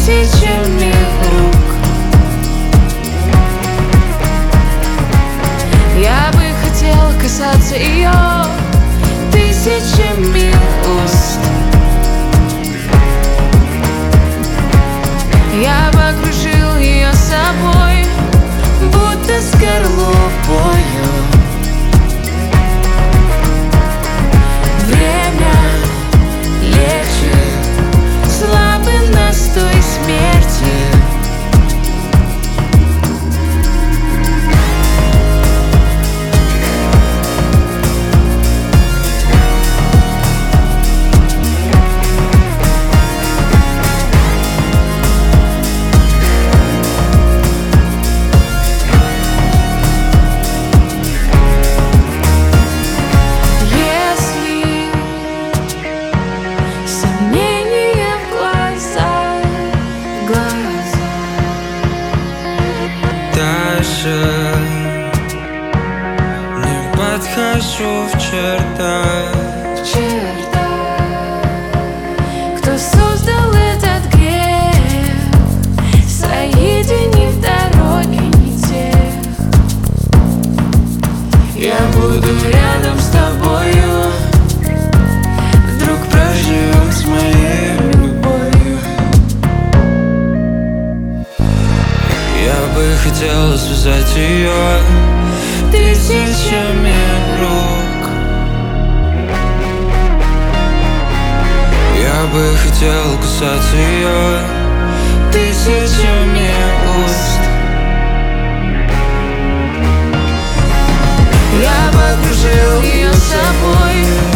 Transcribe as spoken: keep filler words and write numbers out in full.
тысячами рук. Я бы хотела касаться ее тысячами уст. Я бы окружил ее собой, будто скорлупою. Время лечит слабый настой смерти. Даже не подхожу в чертах. Черта, кто создал этот грех, соединив дороги не тех. Я буду рядом с тобою, вдруг проживу с моей любовью. Я бы хотел связать ее тысячами рук. Я бы хотел касаться ее тысячами уст. Я бы окружил ее собой,